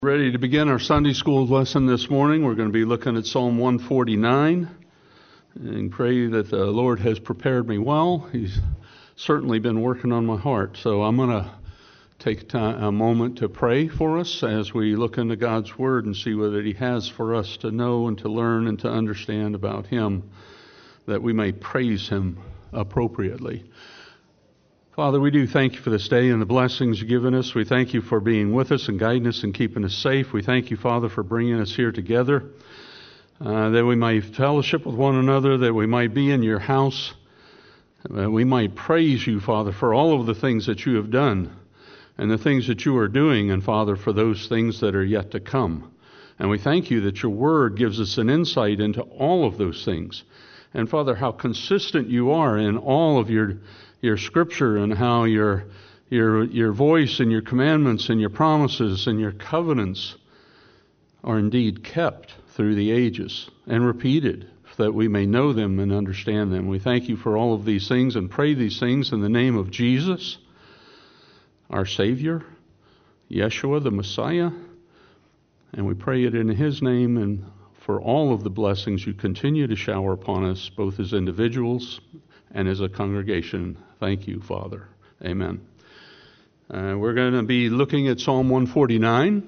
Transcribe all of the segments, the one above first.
Ready to begin our Sunday school lesson this morning. We're going to be looking at Psalm 149 and pray that the Lord has prepared me well. He's certainly been working on my heart. So I'm going to take a moment to pray for us as we look into God's Word and see what He has for us to know and to learn and to understand about Him, that we may praise Him appropriately. Father, we do thank you for this day and the blessings you've given us. We thank you for being with us and guiding us and keeping us safe. We thank you, Father, for bringing us here together, that we might fellowship with one another, that we might be in your house, that we might praise you, Father, for all of the things that you have done and the things that you are doing, and, Father, for those things that are yet to come. And we thank you that your word gives us an insight into all of those things. And, Father, how consistent you are in all of your scripture, and how your voice and your commandments and your promises and your covenants are indeed kept through the ages and repeated, that we may know them and understand them. We thank you for all of these things and pray these things in the name of Jesus, our Savior, Yeshua the Messiah, and we pray it in His name and for all of the blessings you continue to shower upon us, both as individuals and as a congregation. Thank you, Father. Amen. We're going to be looking at Psalm 149.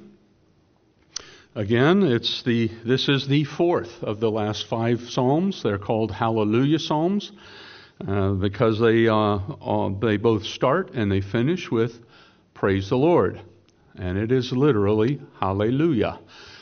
Again, this is the fourth of the last five psalms. They're called Hallelujah Psalms because they both start and they finish with Praise the Lord. And it is literally Hallelujah.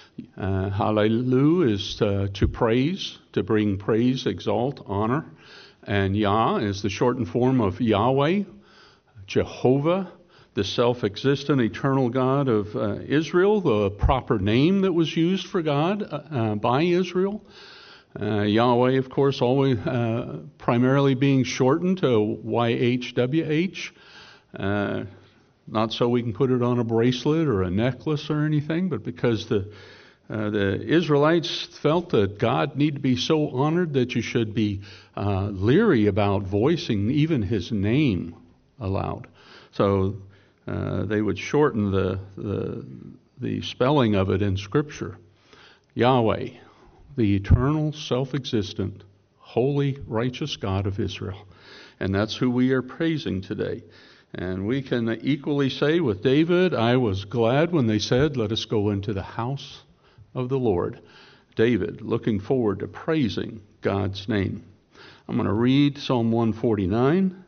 Hallelujah is to praise, to bring praise, exalt, honor. And Yah is the shortened form of Yahweh, Jehovah, the self-existent eternal God of Israel, the proper name that was used for God by Israel. Yahweh, of course, always primarily being shortened to YHWH, not so we can put it on a bracelet or a necklace or anything, but because the Israelites felt that God needed to be so honored that you should be leery about voicing even His name aloud. So they would shorten the spelling of it in Scripture. Yahweh, the eternal, self-existent, holy, righteous God of Israel. And that's who we are praising today. And we can equally say with David, I was glad when they said, let us go into the house of the Lord. David, looking forward to praising God's name. I'm going to read Psalm 149.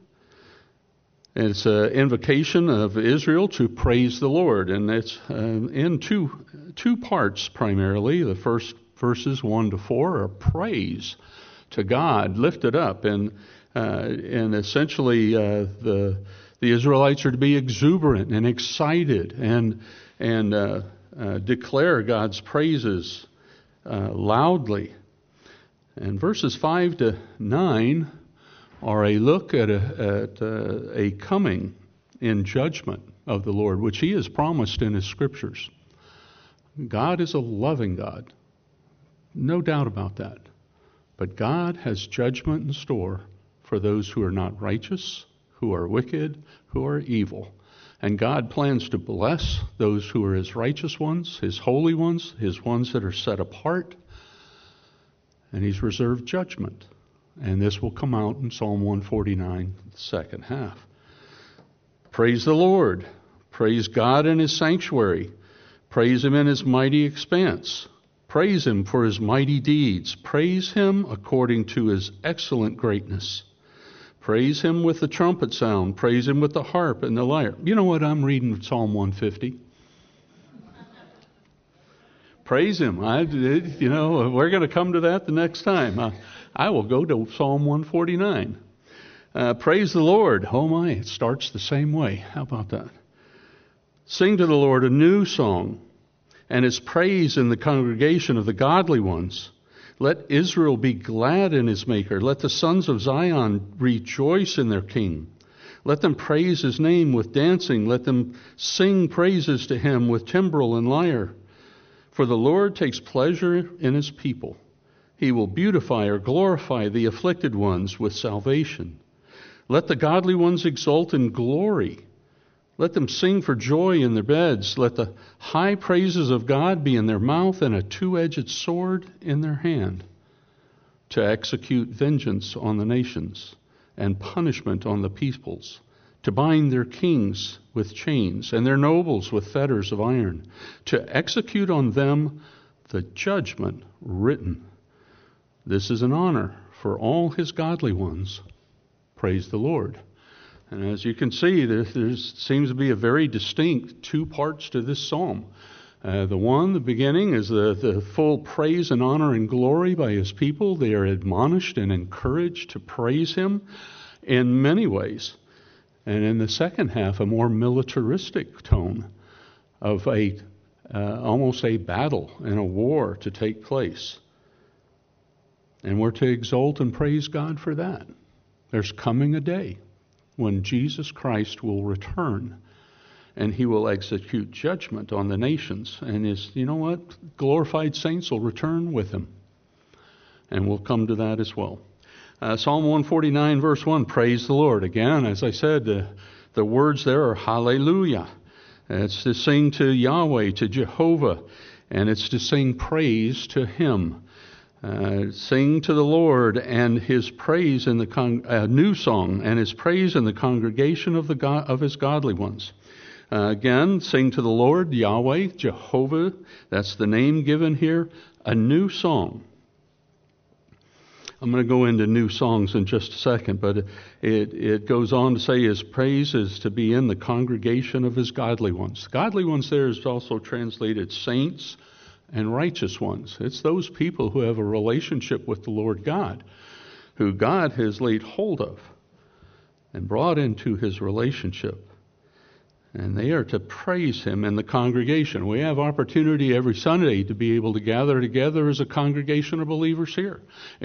It's an invocation of Israel to praise the Lord, and it's in two parts primarily. The first verses 1 to 4 are praise to God, lifted up, and essentially the Israelites are to be exuberant and excited and declare God's praises loudly. And verses 5 to 9 are a look at a coming in judgment of the Lord, which He has promised in His Scriptures. God is a loving God, no doubt about that. But God has judgment in store for those who are not righteous, who are wicked, who are evil. And God plans to bless those who are His righteous ones, His holy ones, His ones that are set apart. And He's reserved judgment. And this will come out in Psalm 149, the second half. Praise the Lord. Praise God in His sanctuary. Praise Him in His mighty expanse. Praise Him for His mighty deeds. Praise Him according to His excellent greatness. Praise Him with the trumpet sound. Praise Him with the harp and the lyre. You know what? I'm reading Psalm 150. Praise Him. We're going to come to that the next time. I will go to Psalm 149. Praise the Lord. Oh my, it starts the same way. How about that? Sing to the Lord a new song, and His praise in the congregation of the godly ones. Let Israel be glad in His Maker. Let the sons of Zion rejoice in their King. Let them praise His name with dancing. Let them sing praises to Him with timbrel and lyre. For the Lord takes pleasure in His people. He will beautify or glorify the afflicted ones with salvation. Let the godly ones exult in glory. Let them sing for joy in their beds. Let the high praises of God be in their mouth and a two-edged sword in their hand, to execute vengeance on the nations and punishment on the peoples, to bind their kings with chains and their nobles with fetters of iron, to execute on them the judgment written. This is an honor for all his godly ones. Praise the Lord. And as you can see, there seems to be a very distinct two parts to this psalm. The beginning, is the full praise and honor and glory by his people. They are admonished and encouraged to praise him in many ways. And in the second half, a more militaristic tone of almost a battle and a war to take place. And we're to exult and praise God for that. There's coming a day when Jesus Christ will return, and he will execute judgment on the nations. And glorified saints will return with him. And we'll come to that as well. Psalm 149, verse 1, praise the Lord. Again, as I said, the words there are hallelujah. It's to sing to Yahweh, to Jehovah, and it's to sing praise to him. Sing to the Lord and his praise in the new song, and his praise in the congregation of his godly ones. Again, sing to the Lord, Yahweh, Jehovah. That's the name given here. A new song. I'm going to go into new songs in just a second, but it goes on to say his praise is to be in the congregation of his godly ones. Godly ones there is also translated saints and righteous ones. It's those people who have a relationship with the Lord God, who God has laid hold of and brought into his relationship. And they are to praise him in the congregation. We have opportunity every Sunday to be able to gather together as a congregation of believers here.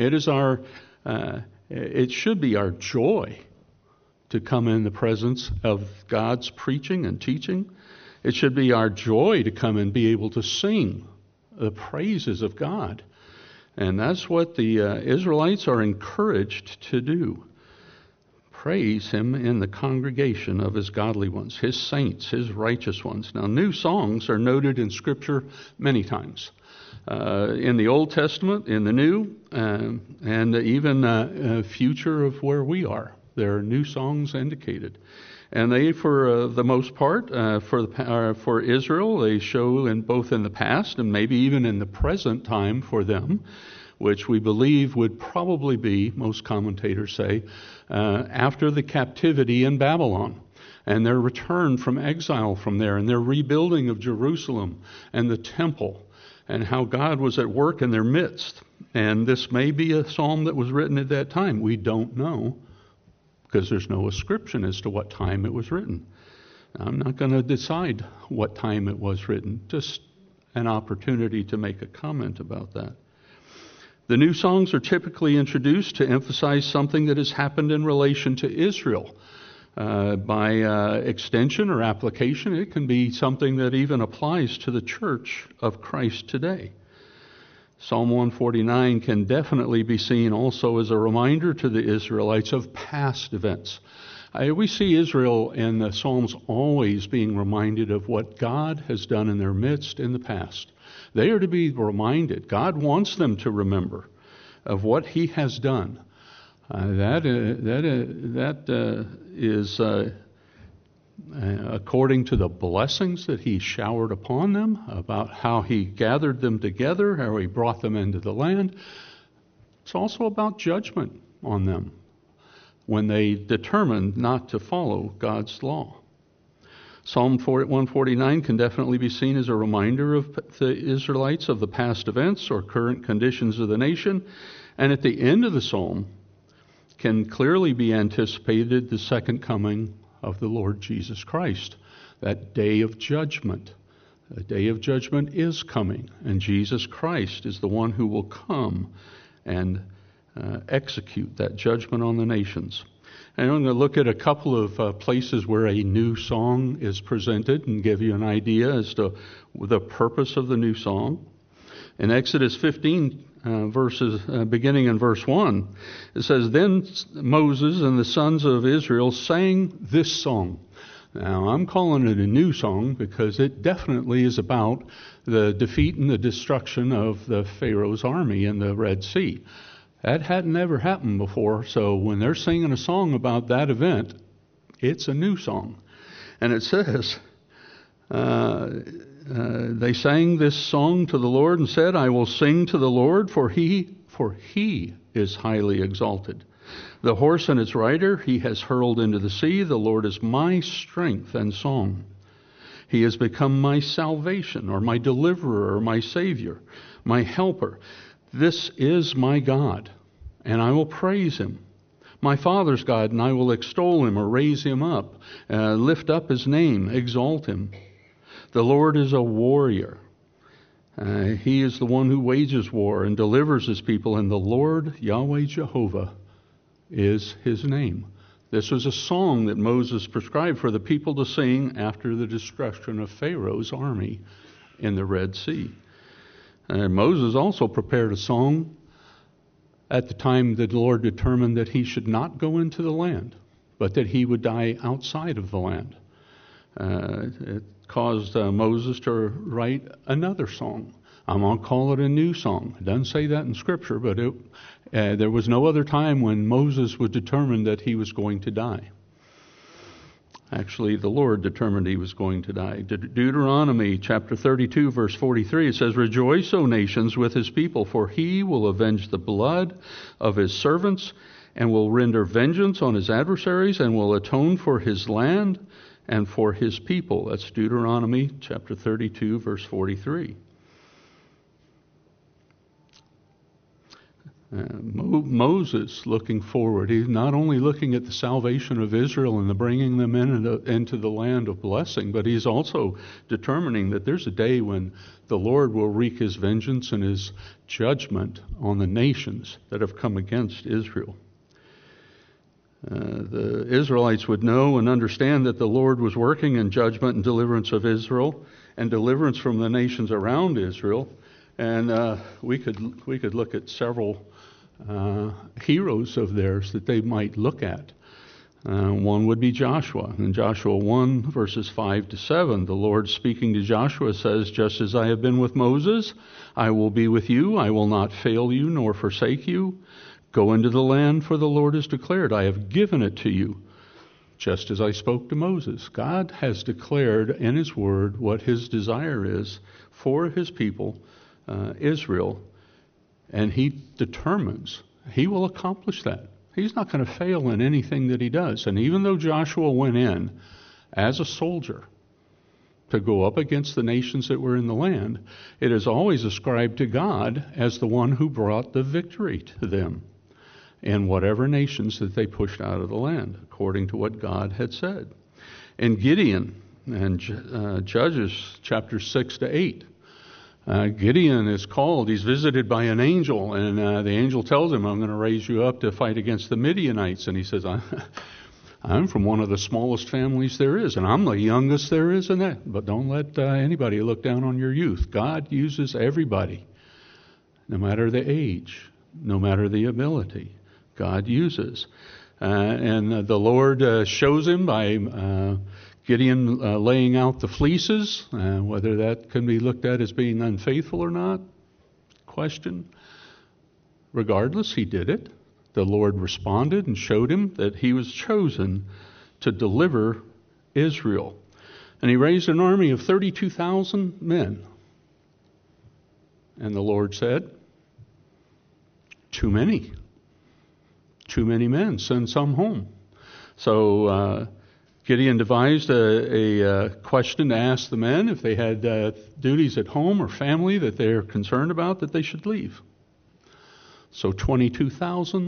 It should be our joy to come in the presence of God's preaching and teaching. It should be our joy to come and be able to sing the praises of God. And that's what the Israelites are encouraged to do. Praise him in the congregation of his godly ones, his saints, his righteous ones. Now, new songs are noted in Scripture many times. In the Old Testament, in the New, and even future of where we are. There are new songs indicated. And they, for the most part, for Israel, they show both in the past and maybe even in the present time for them, which we believe would probably be, most commentators say, after the captivity in Babylon and their return from exile from there and their rebuilding of Jerusalem and the temple and how God was at work in their midst. And this may be a psalm that was written at that time. We don't know, because there's no ascription as to what time it was written. I'm not going to decide what time it was written, just an opportunity to make a comment about that. The new songs are typically introduced to emphasize something that has happened in relation to Israel. By extension or application, it can be something that even applies to the church of Christ today. Psalm 149 can definitely be seen also as a reminder to the Israelites of past events. We see Israel in the Psalms always being reminded of what God has done in their midst in the past. They are to be reminded. God wants them to remember of what he has done. That is according to the blessings that he showered upon them, about how he gathered them together, how he brought them into the land. It's also about judgment on them when they determined not to follow God's law. Psalm 149 can definitely be seen as a reminder of the Israelites of the past events or current conditions of the nation. And at the end of the psalm can clearly be anticipated the second coming of the Lord Jesus Christ, that day of judgment. The day of judgment is coming, and Jesus Christ is the one who will come and execute that judgment on the nations. And I'm going to look at a couple of places where a new song is presented and give you an idea as to the purpose of the new song. In Exodus 15, beginning in verse 1, it says, "Then Moses and the sons of Israel sang this song." Now, I'm calling it a new song because it definitely is about the defeat and the destruction of the Pharaoh's army in the Red Sea. That hadn't ever happened before, so when they're singing a song about that event, it's a new song. And it says, they sang this song to the Lord and said, I will sing to the Lord, for he is highly exalted. The horse and its rider he has hurled into the sea. The Lord is my strength and song. He has become my salvation, or my deliverer, or my Savior, my helper. This is my God, and I will praise him. My Father's God, and I will extol him, or raise him up, lift up his name, exalt him. The Lord is a warrior. He is the one who wages war and delivers his people, and the Lord, Yahweh Jehovah, is his name. This was a song that Moses prescribed for the people to sing after the destruction of Pharaoh's army in the Red Sea. And Moses also prepared a song at the time that the Lord determined that he should not go into the land, but that he would die outside of the land. It caused Moses to write another song. I'm going to call it a new song. It doesn't say that in Scripture, but there was no other time when Moses was determined that he was going to die. Actually, the Lord determined he was going to die. Deuteronomy chapter 32, verse 43, it says, Rejoice, O nations, with his people, for he will avenge the blood of his servants and will render vengeance on his adversaries and will atone for his land and for his people. That's Deuteronomy chapter 32, verse 43. Moses looking forward. He's not only looking at the salvation of Israel and the bringing them into the land of blessing, but he's also determining that there's a day when the Lord will wreak his vengeance and his judgment on the nations that have come against Israel. The Israelites would know and understand that the Lord was working in judgment and deliverance of Israel and deliverance from the nations around Israel. And we could look at several heroes of theirs that they might look at. One would be Joshua. In Joshua 1, verses 5 to 7, the Lord speaking to Joshua says, Just as I have been with Moses, I will be with you. I will not fail you nor forsake you. Go into the land, for the Lord has declared, I have given it to you. Just as I spoke to Moses, God has declared in his word what his desire is for his people, Israel, and he determines he will accomplish that. He's not going to fail in anything that he does. And even though Joshua went in as a soldier to go up against the nations that were in the land, it is always ascribed to God as the one who brought the victory to them in whatever nations that they pushed out of the land, according to what God had said. And Gideon, and Judges chapter 6 to 8, Gideon is called, he's visited by an angel, and the angel tells him, I'm going to raise you up to fight against the Midianites. And he says, I'm from one of the smallest families there is, and I'm the youngest there is in that. But don't let anybody look down on your youth. God uses everybody, no matter the age, no matter the ability. God uses. And the Lord shows him by Gideon laying out the fleeces, whether that can be looked at as being unfaithful or not, question. Regardless, he did it. The Lord responded and showed him that he was chosen to deliver Israel. And he raised an army of 32,000 men. And the Lord said, too many. Too many men. Send some home. So Gideon devised a question to ask the men if they had duties at home or family that they're concerned about, that they should leave. So 22,000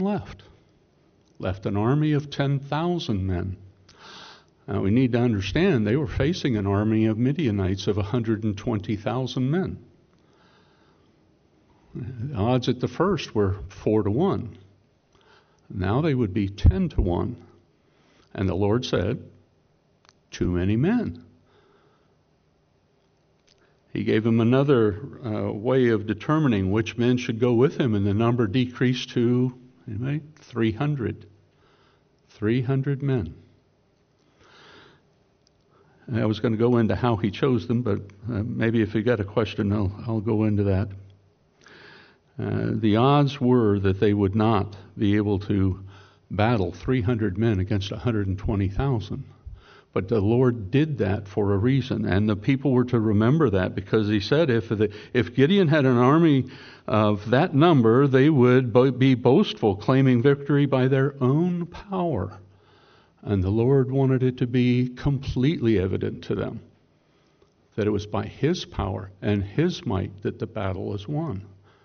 left an army of 10,000 men. Now we need to understand they were facing an army of Midianites of 120,000 men. The odds at the first were 4-1. Now they would be 10-1. And the Lord said, too many men. He gave him another way of determining which men should go with him, and the number decreased to 300. 300 men. I was going to go into how he chose them, but maybe if you got a question, I'll go into that. The odds were that they would not be able to battle 300 men against 120,000. But the Lord did that for a reason, and the people were to remember that, because he said if Gideon had an army of that number, they would be boastful, claiming victory by their own power. And the Lord wanted it to be completely evident to them that it was by his power and his might that the battle was won.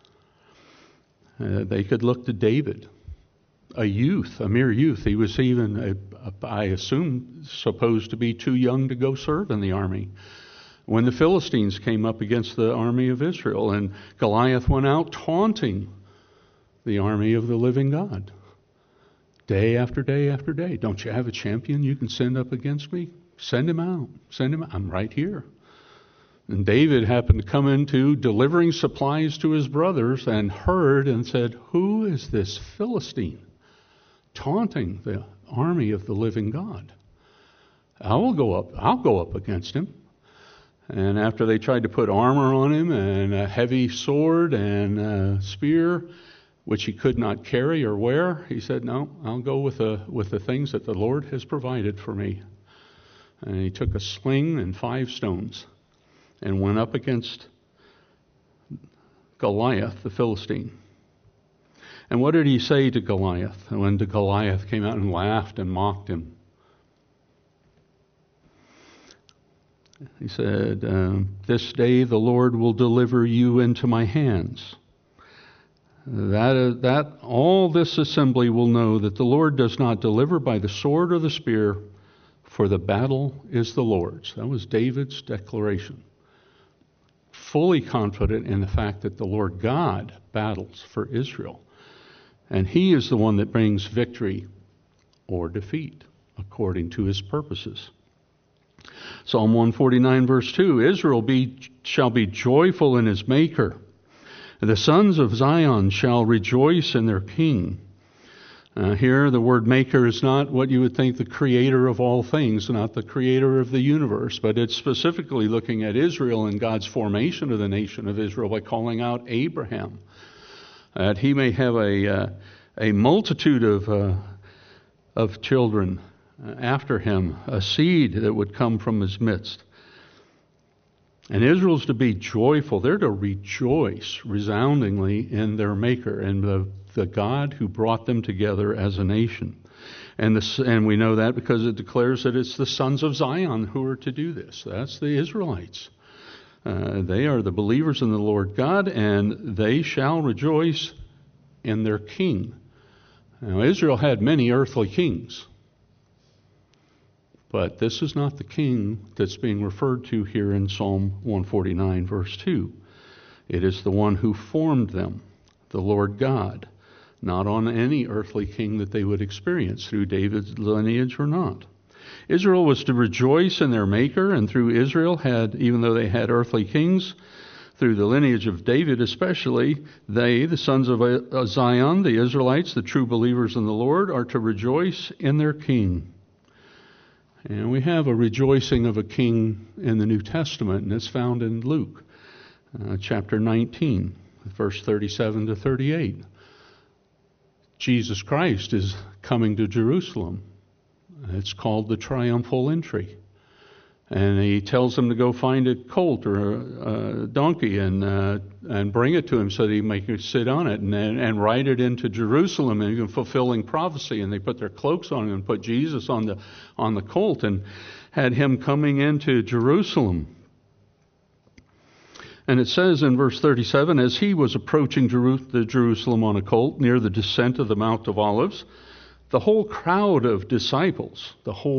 They could look to David, a mere youth. He was even, I assume, supposed to be too young to go serve in the army when the Philistines came up against the army of Israel, and Goliath went out taunting the army of the living God. Day after day after day. Don't you have a champion you can send up against me? Send him out. Send him out. I'm right here. And David happened to come into delivering supplies to his brothers and heard and said, "Who is this Philistine taunting the army of the living God? I'll go up against him." And after they tried to put armor on him and a heavy sword and a spear, which he could not carry or wear, he said, "No, I'll go with the things that the Lord has provided for me." And he took a sling and 5 stones and went up against Goliath, the Philistine. And what did he say to Goliath when Goliath came out and laughed and mocked him? He said, "This day the Lord will deliver you into my hands." That all this assembly will know that the Lord does not deliver by the sword or the spear, for the battle is the Lord's. That was David's declaration. Fully confident in the fact that the Lord God battles for Israel. And he is the one that brings victory or defeat according to his purposes. Psalm 149 verse 2, Israel shall be joyful in his maker. The sons of Zion shall rejoice in their king. Here, the word maker is not what you would think the creator of all things, not the creator of the universe, but it's specifically looking at Israel and God's formation of the nation of Israel by calling out Abraham, that he may have a multitude of children after him, a seed that would come from his midst. And Israel's to be joyful. They're to rejoice resoundingly in their Maker and the God who brought them together as a nation. And we know that because it declares that it's the sons of Zion who are to do this. That's the Israelites. They are the believers in the Lord God, and they shall rejoice in their king. Now, Israel had many earthly kings. But this is not the king that's being referred to here in Psalm 149, verse 2. It is the one who formed them, the Lord God, not on any earthly king that they would experience through David's lineage or not. Israel was to rejoice in their Maker, and through Israel even though they had earthly kings, through the lineage of David especially, they, the sons of Zion, the Israelites, the true believers in the Lord, are to rejoice in their king. And we have a rejoicing of a king in the New Testament, and it's found in Luke, chapter 19, verse 37 to 38. Jesus Christ is coming to Jerusalem. It's called the triumphal entry. And he tells them to go find a colt or a donkey and bring it to him so that he may sit on it and ride it into Jerusalem, and fulfilling prophecy. And they put their cloaks on him and put Jesus on the colt and had him coming into Jerusalem. And it says in verse 37, as he was approaching Jerusalem on a colt near the descent of the Mount of Olives, the whole crowd of disciples,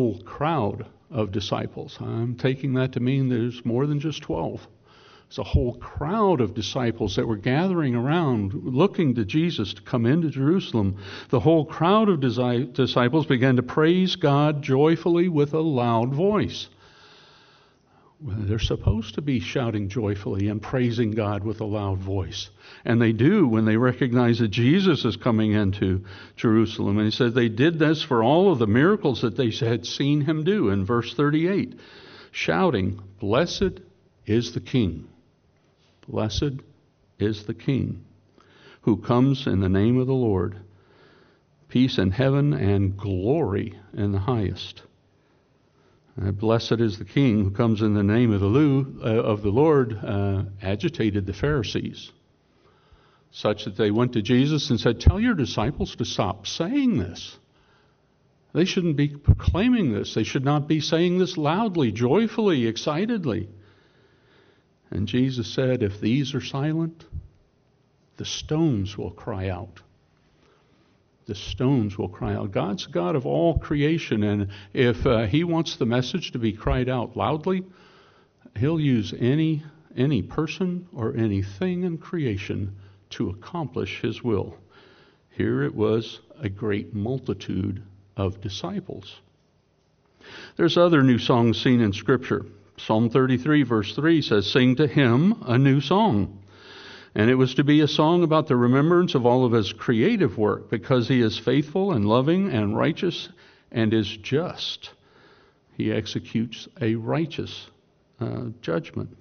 I'm taking that to mean there's more than just 12. It's a whole crowd of disciples that were gathering around looking to Jesus to come into Jerusalem. The whole crowd of disciples began to praise God joyfully with a loud voice. Well, they're supposed to be shouting joyfully and praising God with a loud voice. And they do when they recognize that Jesus is coming into Jerusalem. And he said they did this for all of the miracles that they had seen him do in verse 38. shouting, "Blessed is the King. Blessed is the King who comes in the name of the Lord. Peace in heaven and glory in the highest." Blessed is the King who comes in the name of the Lord agitated the Pharisees, such that they went to Jesus and said, "Tell your disciples to stop saying this. They shouldn't be proclaiming this. They should not be saying this loudly, joyfully, excitedly." And Jesus said, "If these are silent, the stones will cry out." The stones will cry out. God's God of all creation, and if He wants the message to be cried out loudly, He'll use any person or anything in creation to accomplish His will. Here it was a great multitude of disciples. There's other new songs seen in Scripture. Psalm 33 verse 3 says, "Sing to Him a new song." And it was to be a song about the remembrance of all of His creative work, because He is faithful and loving and righteous and is just. He executes a righteous judgment.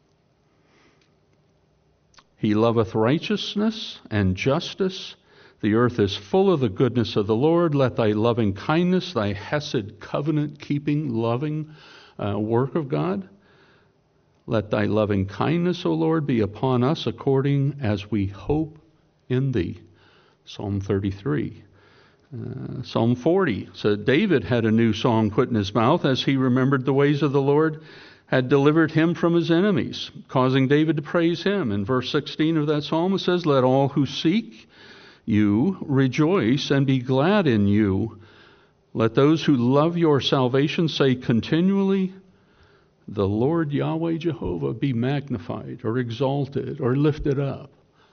He loveth righteousness and justice. The earth is full of the goodness of the Lord. Let thy loving kindness, thy hesed, covenant-keeping, loving work of God, let thy loving kindness, O Lord, be upon us according as we hope in thee. Psalm 33. Psalm 40 said David had a new song put in his mouth as he remembered the ways of the Lord had delivered him from his enemies, causing David to praise Him. In verse 16 of that psalm it says, "Let all who seek you rejoice and be glad in you. Let those who love your salvation say continually, the Lord Yahweh Jehovah be magnified or exalted or lifted up."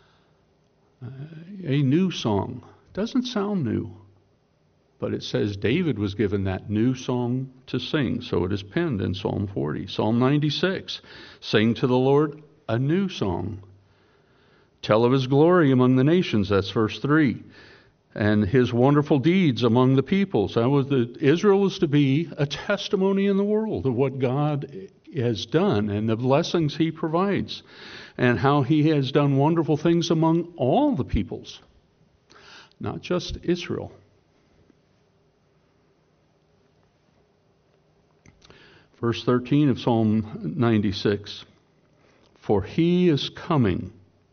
A new song. Doesn't sound new, but it says David was given that new song to sing, so it is penned in Psalm 40. Psalm 96, "Sing to the Lord a new song. Tell of His glory among the nations," that's verse 3. "And His wonderful deeds among the peoples." Israel was to be a testimony in the world of what God has done and the blessings He provides, and how He has done wonderful things among all the peoples, not just Israel. Verse 13 of Psalm 96, For He is coming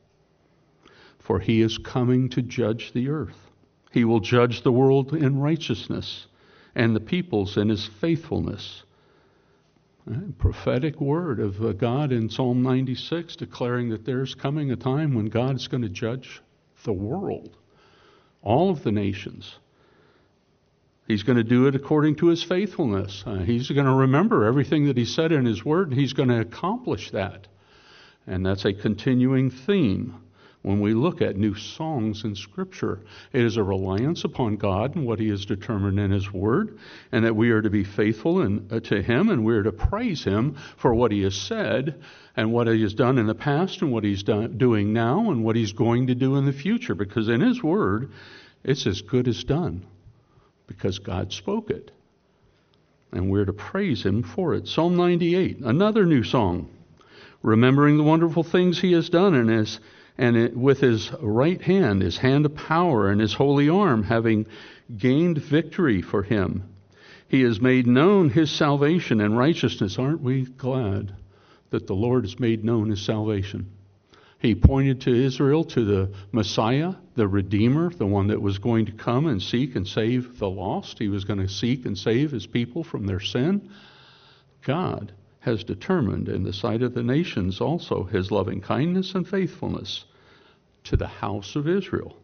to judge the earth. He will judge the world in righteousness and the peoples in His faithfulness." Prophetic word of God in Psalm 96, declaring that there's coming a time when God's going to judge the world, all of the nations. He's going to do it according to His faithfulness. He's going to remember everything that He said in His word, and He's going to accomplish that. And that's a continuing theme when we look at new songs in Scripture. It is a reliance upon God and what He has determined in His Word, and that we are to be faithful to Him, and we are to praise Him for what He has said and what He has done in the past and what He's doing now and what He's going to do in the future, because in His Word, it's as good as done, because God spoke it, and we're to praise Him for it. Psalm 98, another new song, remembering the wonderful things He has done with His right hand, His hand of power, and His holy arm, having gained victory for Him. He has made known His salvation and righteousness. Aren't we glad that the Lord has made known His salvation? He pointed to Israel, to the Messiah, the Redeemer, the one that was going to come and seek and save the lost. He was going to seek and save His people from their sin. God has determined in the sight of the nations also His loving kindness and faithfulness to the house of Israel.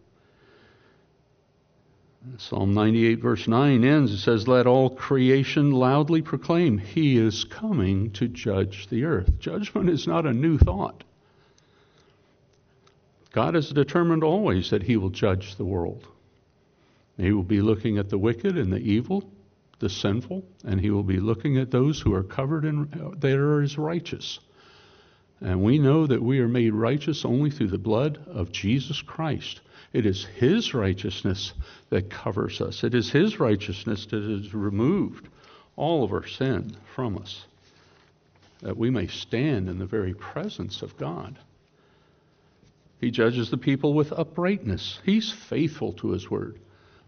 Psalm 98 verse 9 ends, it says, "Let all creation loudly proclaim, He is coming to judge the earth." Judgment is not a new thought. God has determined always that He will judge the world. He will be looking at the wicked and the evil, the sinful, and He will be looking at those who are covered in that are as righteous. And we know that we are made righteous only through the blood of Jesus Christ. It is His righteousness that covers us. It is His righteousness that has removed all of our sin from us. that we may stand in the very presence of God. He judges the people with uprightness. He's faithful to his word.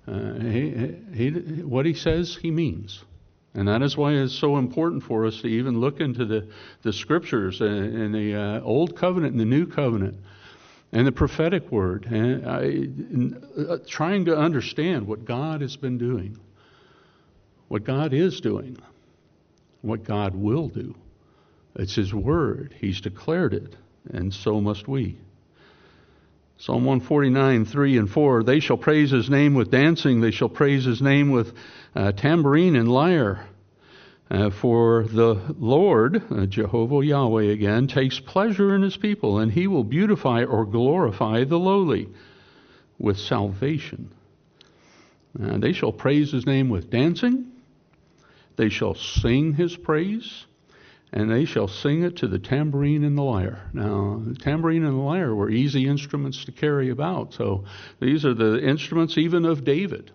What he says, he means. And that is why it's so important for us to even look into the scriptures in the Old Covenant and the New Covenant and the prophetic word, and trying to understand what God has been doing, what God is doing, what God will do. It's his word. He's declared it, and so must we. Psalm 149, 3 and 4, they shall praise his name with dancing. They shall praise his name with tambourine and lyre. For the Lord, Jehovah Yahweh again, takes pleasure in his people, and he will beautify or glorify the lowly with salvation. They shall praise his name with dancing. They shall sing his praise. And they shall sing it to the tambourine and the lyre. Now, the tambourine and the lyre were easy instruments to carry about. So these are the instruments even of David.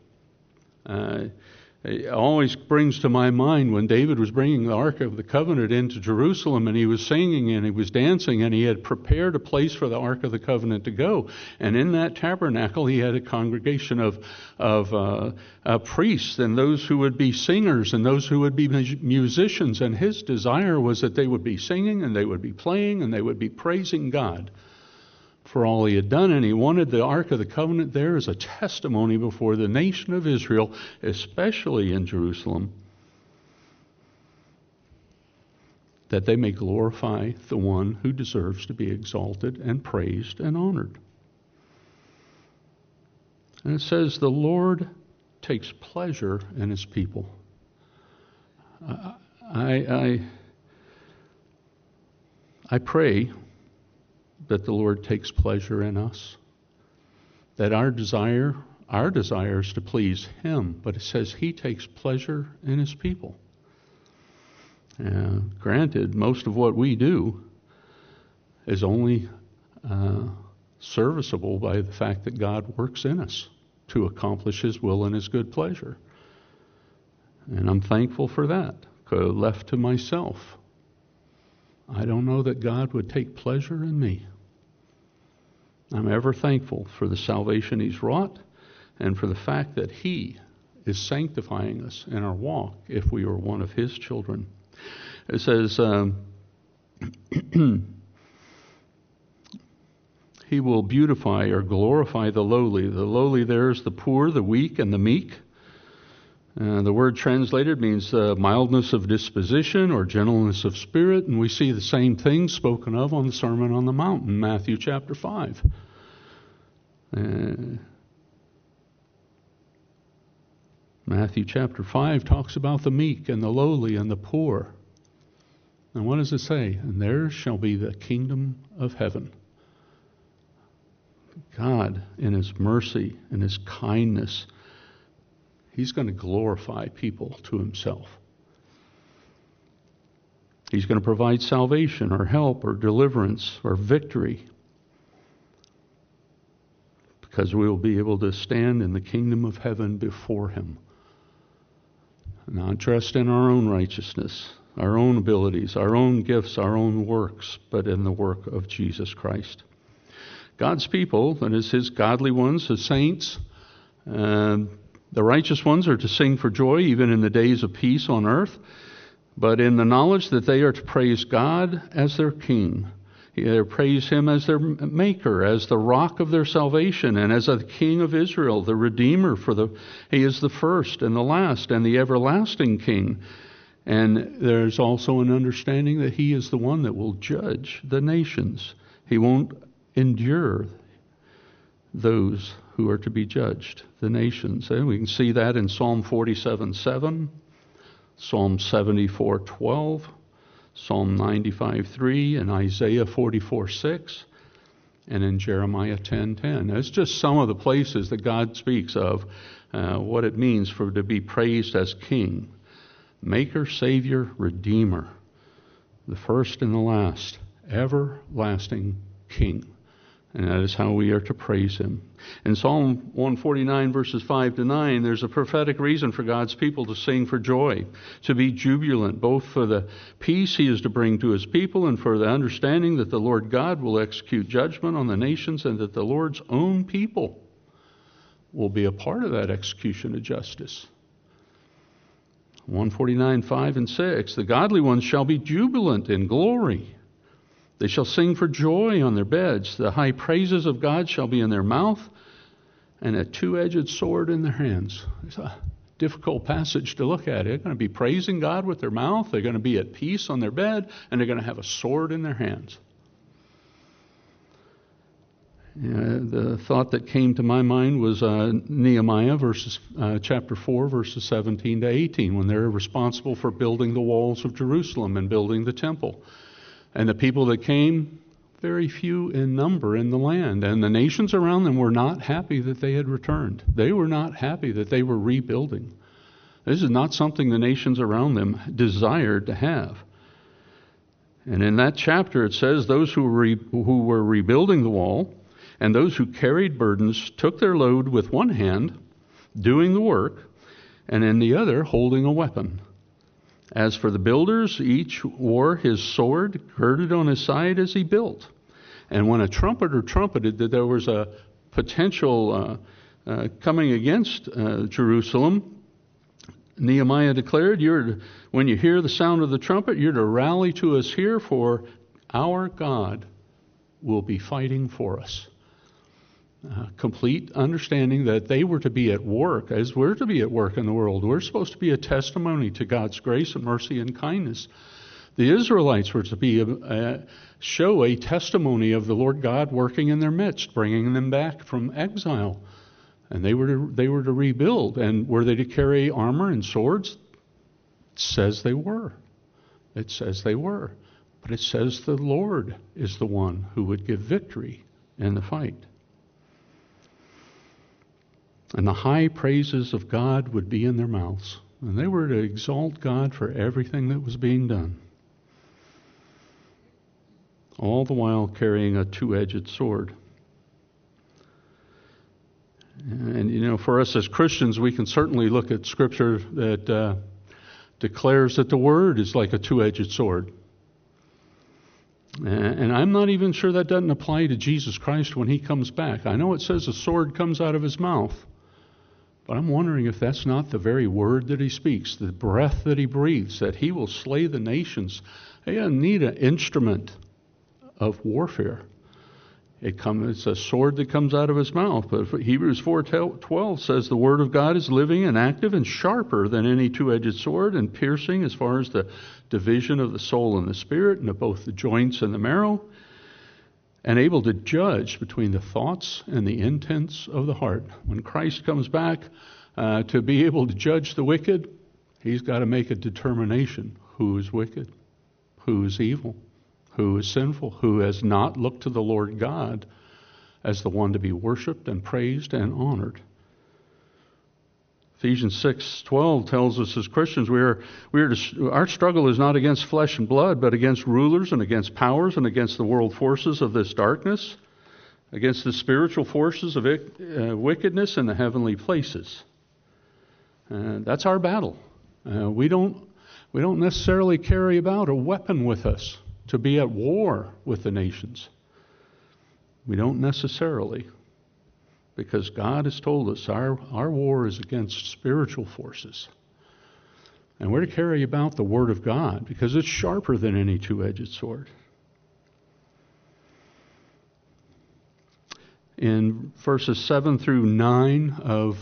It always brings to my mind when David was bringing the Ark of the Covenant into Jerusalem, and he was singing and he was dancing, and he had prepared a place for the Ark of the Covenant to go. And in that tabernacle, he had a congregation of priests and those who would be singers and those who would be musicians. And his desire was that they would be singing and they would be playing and they would be praising God for all he had done, and he wanted the Ark of the Covenant there as a testimony before the nation of Israel, especially in Jerusalem, that they may glorify the one who deserves to be exalted and praised and honored. And it says, the Lord takes pleasure in his people. I pray that the Lord takes pleasure in us, that our desire is to please him, but it says he takes pleasure in his people. Granted, most of what we do is only serviceable by the fact that God works in us to accomplish his will and his good pleasure. And I'm thankful for that. Left to myself, I don't know that God would take pleasure in me. I'm ever thankful for the salvation he's wrought and for the fact that he is sanctifying us in our walk if we are one of his children. It says, he will beautify or glorify the lowly. The lowly there is the poor, the weak, and the meek. The word translated means mildness of disposition or gentleness of spirit, and we see the same thing spoken of on the Sermon on the Mount in Matthew chapter 5. Matthew chapter 5 talks about the meek and the lowly and the poor. And what does it say? And there shall be the kingdom of heaven. God, in his mercy and his kindness, he's going to glorify people to himself. He's going to provide salvation or help or deliverance or victory, because we will be able to stand in the kingdom of heaven before him, not dressed in our own righteousness, our own abilities, our own gifts, our own works, but in the work of Jesus Christ. God's people, that is his godly ones, his saints, the righteous ones are to sing for joy even in the days of peace on earth, but in the knowledge that they are to praise God as their King. They praise him as their Maker, as the rock of their salvation, and as the King of Israel, the Redeemer. He is the first and the last and the everlasting King. And there's also an understanding that he is the one that will judge the nations. He won't endure those who are to be judged, the nations. And we can see that in Psalm 47:7, Psalm 74:12, Psalm 95:3, and Isaiah 44:6, and in Jeremiah 10:10. That's just some of the places that God speaks of what it means to be praised as King, Maker, Savior, Redeemer, the first and the last, everlasting King, And that is how we are to praise Him. In Psalm 149, verses 5 to 9, there's a prophetic reason for God's people to sing for joy, to be jubilant, both for the peace He is to bring to His people and for the understanding that the Lord God will execute judgment on the nations and that the Lord's own people will be a part of that execution of justice. 149, 5 and 6, the godly ones shall be jubilant in glory. They shall sing for joy on their beds. The high praises of God shall be in their mouth, and a two-edged sword in their hands. It's a difficult passage to look at. They're going to be praising God with their mouth. They're going to be at peace on their bed, and they're going to have a sword in their hands. The thought that came to my mind was Nehemiah chapter 4, verses 17 to 18, when they're responsible for building the walls of Jerusalem and building the temple. And the people that came, very few in number in the land. And the nations around them were not happy that they had returned. They were not happy that they were rebuilding. This is not something the nations around them desired to have. And in that chapter it says, those who were rebuilding the wall and those who carried burdens took their load with one hand, doing the work, and in the other holding a weapon. As for the builders, each wore his sword girded on his side as he built. And when a trumpeter trumpeted that there was a potential coming against Jerusalem, Nehemiah declared, when you hear the sound of the trumpet, you're to rally to us here, for our God will be fighting for us. Complete understanding that they were to be at work, as we're to be at work in the world. We're supposed to be a testimony to God's grace and mercy and kindness. The Israelites were to be show a testimony of the Lord God working in their midst, bringing them back from exile. And they were to rebuild. And were they to carry armor and swords? It says they were. It says they were. But it says the Lord is the one who would give victory in the fight. And the high praises of God would be in their mouths. And they were to exalt God for everything that was being done. All the while carrying a two-edged sword. And, for us as Christians, we can certainly look at Scripture that declares that the Word is like a two-edged sword. And I'm not even sure that doesn't apply to Jesus Christ when He comes back. I know it says a sword comes out of His mouth. But I'm wondering if that's not the very word that He speaks, the breath that He breathes, that He will slay the nations. He doesn't need an instrument of warfare. It's a sword that comes out of His mouth. But Hebrews 4:12 says the Word of God is living and active and sharper than any two-edged sword, and piercing as far as the division of the soul and the spirit, and of both the joints and the marrow, and able to judge between the thoughts and the intents of the heart. When Christ comes back to be able to judge the wicked, He's got to make a determination who is wicked, who is evil, who is sinful, who has not looked to the Lord God as the one to be worshiped and praised and honored. Ephesians 6:12 tells us as Christians our struggle is not against flesh and blood, but against rulers and against powers and against the world forces of this darkness, against the spiritual forces of wickedness in the heavenly places. That's our battle. We don't necessarily carry about a weapon with us to be at war with the nations. We don't necessarily. Because God has told us our war is against spiritual forces. And we're to carry about the Word of God because it's sharper than any two-edged sword. In verses 7 through 9 of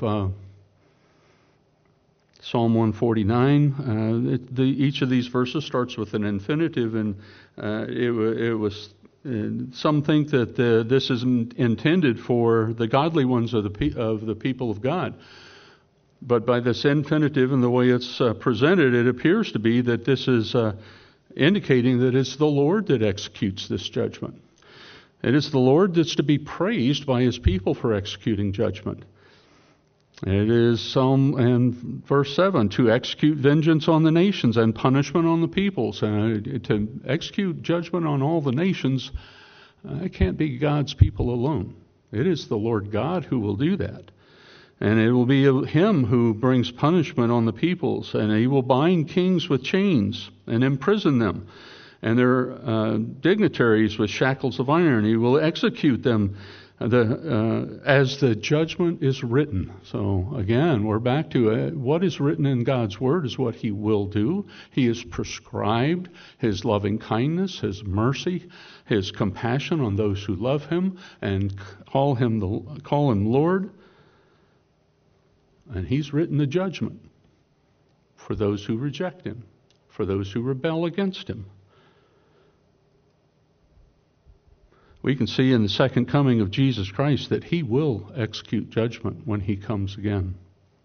Psalm 149, each of these verses starts with an infinitive, and it was... And some think that this is intended for the godly ones of the people of God. But by this infinitive and the way it's presented, it appears to be that this is indicating that it's the Lord that executes this judgment. It is the Lord that's to be praised by His people for executing judgment. It is in verse 7, to execute vengeance on the nations and punishment on the peoples. To execute judgment on all the nations It can't be God's people alone. It is the Lord God who will do that. And it will be him who brings punishment on the peoples, and he will bind kings with chains and imprison them, and their dignitaries with shackles of iron. He will execute them as the judgment is written. So again, we're back to what is written in God's word is what he will do. He has prescribed his loving kindness, his mercy, his compassion on those who love him and call him Lord. And he's written the judgment for those who reject him, for those who rebel against him. We can see in the second coming of Jesus Christ that he will execute judgment when he comes again.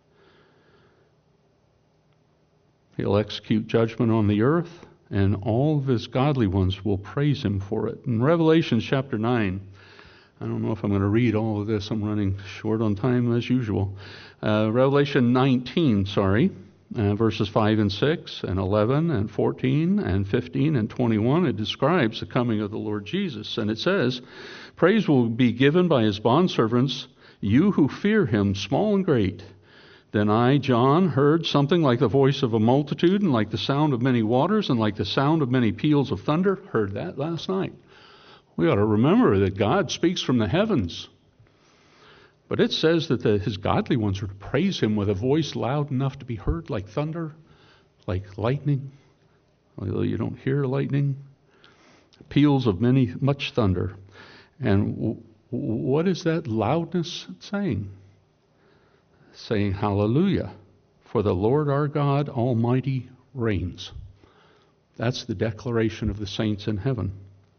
He'll execute judgment on the earth, and all of his godly ones will praise him for it. In Revelation chapter 9, I don't know if I'm going to read all of this. I'm running short on time as usual. Revelation 19, verses 5 and 6 and 11 and 14 and 15 and 21, it describes the coming of the Lord Jesus. And it says, "Praise will be given by his bondservants, you who fear him, small and great. Then I, John, heard something like the voice of a multitude and like the sound of many waters and like the sound of many peals of thunder." Heard that last night. We ought to remember that God speaks from the heavens. But it says that his godly ones are to praise him with a voice loud enough to be heard, like thunder, like lightning, although you don't hear lightning. Peals of much thunder. And what is that loudness saying? Saying, "Hallelujah, for the Lord our God Almighty reigns." That's the declaration of the saints in heaven.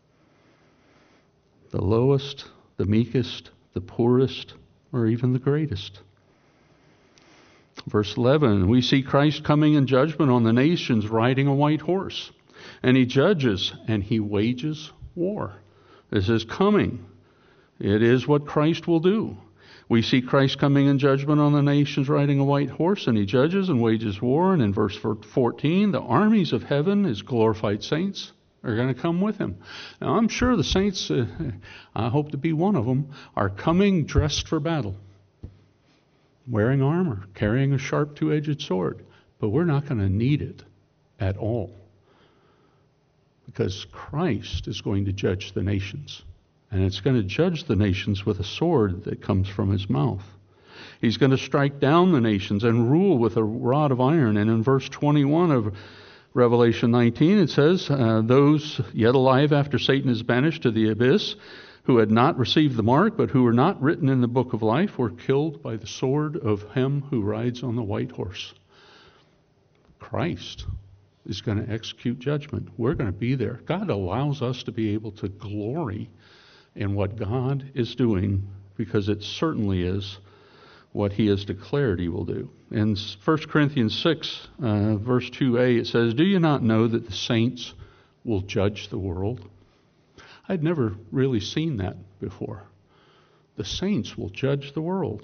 The lowest, the meekest, the poorest, or even the greatest. Verse 11, we see Christ coming in judgment on the nations riding a white horse. And he judges and he wages war. This is coming. It is what Christ will do. We see Christ coming in judgment on the nations riding a white horse, and he judges and wages war. And in verse 14, the armies of heaven, his glorified saints, are going to come with him. Now, I'm sure the saints, I hope to be one of them, are coming dressed for battle, wearing armor, carrying a sharp two-edged sword. But we're not going to need it at all, because Christ is going to judge the nations. And it's going to judge the nations with a sword that comes from his mouth. He's going to strike down the nations and rule with a rod of iron. And in verse 21 of Revelation 19, it says, those yet alive after Satan is banished to the abyss, who had not received the mark, but who were not written in the book of life, were killed by the sword of him who rides on the white horse. Christ is going to execute judgment. We're going to be there. God allows us to be able to glory in what God is doing, because it certainly is what he has declared he will do. In 1 Corinthians 6, verse 2a, it says, "Do you not know that the saints will judge the world?" I'd never really seen that before. The saints will judge the world.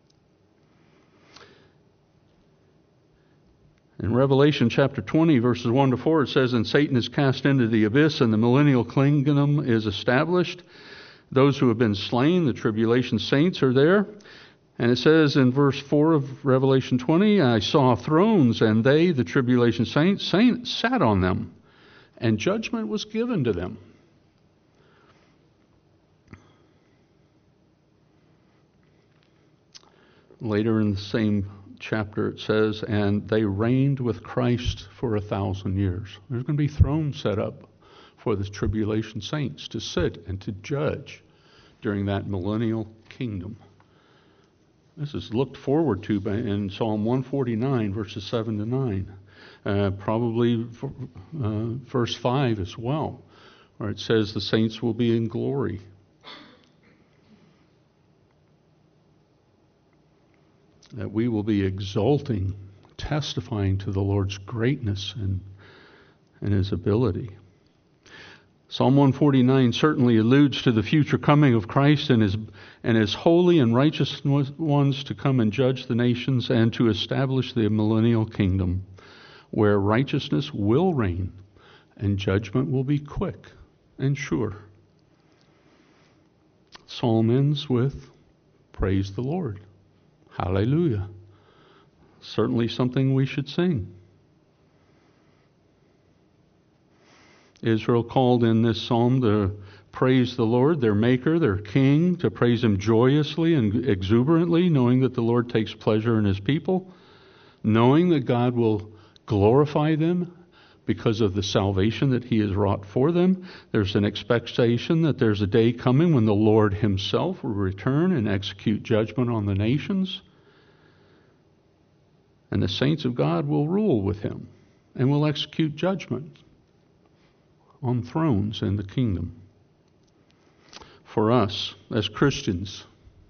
In Revelation chapter 20, verses 1 to 4, it says, "And Satan is cast into the abyss, and the millennial kingdom is established. Those who have been slain, the tribulation saints, are there." And it says in verse 4 of Revelation 20, "I saw thrones, and they, the tribulation saints, sat on them, and judgment was given to them." Later in the same chapter it says, "And they reigned with Christ for 1,000 years." There's going to be thrones set up for the tribulation saints to sit and to judge during that millennial kingdom. This is looked forward to in Psalm 149, verses 7 to 9. Probably verse 5 as well, where it says the saints will be in glory. That we will be exulting, testifying to the Lord's greatness and his ability. Psalm 149 certainly alludes to the future coming of Christ and his holy and righteous ones to come and judge the nations and to establish the millennial kingdom, where righteousness will reign and judgment will be quick and sure. psalm ends with, praise the Lord. Hallelujah. Certainly something we should sing. Israel called in this psalm to praise the Lord, their Maker, their King, to praise Him joyously and exuberantly, knowing that the Lord takes pleasure in His people, knowing that God will glorify them because of the salvation that He has wrought for them. There's an expectation that there's a day coming when the Lord Himself will return and execute judgment on the nations. And the saints of God will rule with Him and will execute judgment on thrones in the kingdom. For us as Christians,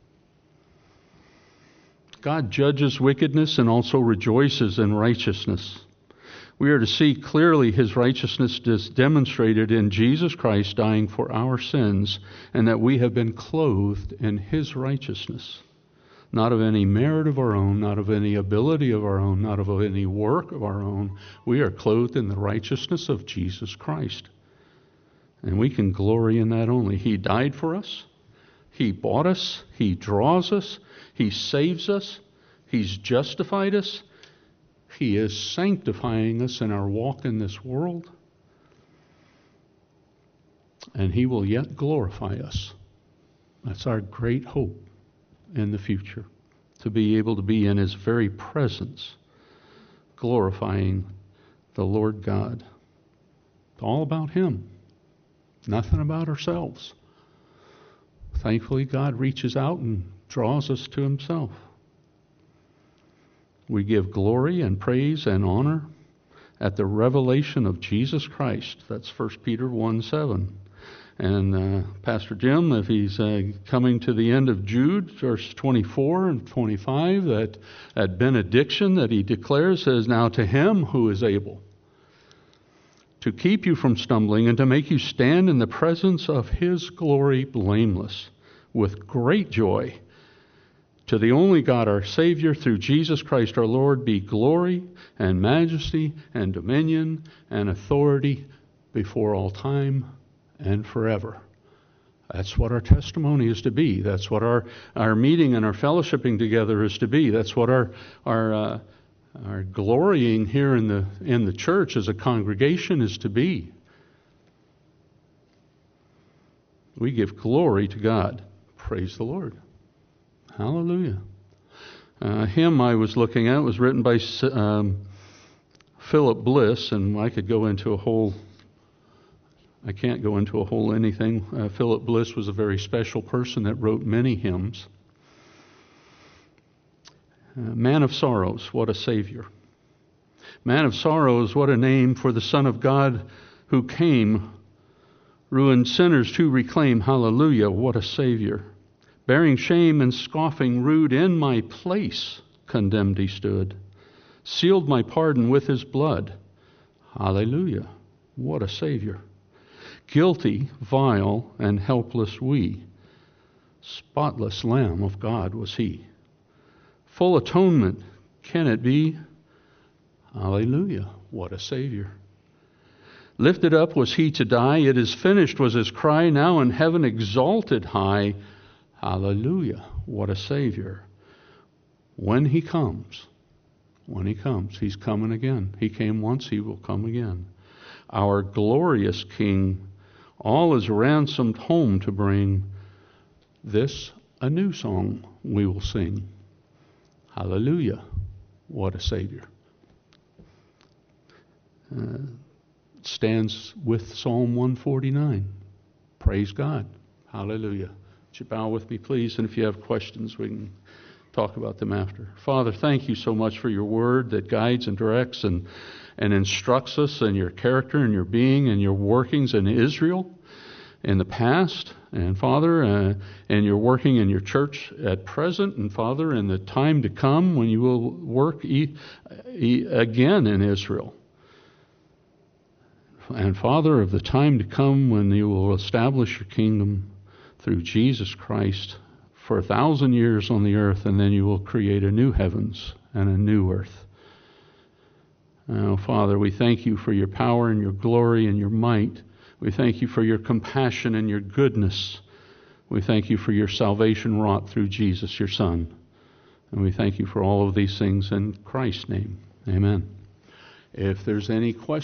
God judges wickedness and also rejoices in righteousness. We are to see clearly His righteousness demonstrated in Jesus Christ dying for our sins, and that we have been clothed in His righteousness. Not of any merit of our own, not of any ability of our own, not of any work of our own. We are clothed in the righteousness of Jesus Christ. And we can glory in that only. He died for us. He bought us. He draws us. He saves us. He's justified us. He is sanctifying us in our walk in this world. And He will yet glorify us. That's our great hope in the future, to be able to be in His very presence, glorifying the Lord God. It's all about Him, nothing about ourselves. Thankfully, God reaches out and draws us to Himself. We give glory and praise and honor at the revelation of Jesus Christ. That's 1 Peter 1:7. And Pastor Jim, if he's coming to the end of Jude, verse 24 and 25, that benediction that he declares says, "Now to Him who is able to keep you from stumbling and to make you stand in the presence of His glory blameless, with great joy. To the only God our Savior, through Jesus Christ our Lord, be glory and majesty and dominion and authority before all time and forever." That's what our testimony is to be. That's what our meeting and our fellowshipping together is to be. That's what our glorying here in the church as a congregation is to be. We give glory to God. Praise the Lord. Hallelujah. Hymn I was looking at was written by Philip Bliss, and I can't go into a whole anything. Philip Bliss was a very special person that wrote many hymns. Man of Sorrows, what a Savior. Man of Sorrows, what a name for the Son of God who came, ruined sinners to reclaim. Hallelujah, what a Savior. Bearing shame and scoffing rude, in my place condemned He stood. Sealed my pardon with His blood. Hallelujah, what a Savior. Guilty, vile, and helpless we. Spotless Lamb of God was He. Full atonement, can it be? Hallelujah, what a Savior. Lifted up was He to die. It is finished was His cry. Now in heaven exalted high. Hallelujah, what a Savior. When He comes, He's coming again. He came once, He will come again. Our glorious King, all is ransomed home to bring. This a new song we will sing. Hallelujah, what a Savior. Stands with Psalm 149. Praise God. Hallelujah. Would you bow with me, please? And if you have questions, we can talk about them after. Father, thank You so much for Your word that guides and directs and instructs us in Your character and Your being and Your workings in Israel in the past. And Father, and You're working in Your church at present. And Father, in the time to come when You will work again in Israel. And Father, of the time to come when You will establish Your kingdom through Jesus Christ for 1,000 years on the earth, and then You will create a new heavens and a new earth. Now, Father, we thank You for Your power and Your glory and Your might. We thank You for Your compassion and Your goodness. We thank you for your salvation wrought through Jesus, your Son. And we thank you for all of these things in Christ's name. Amen. If there's any questions,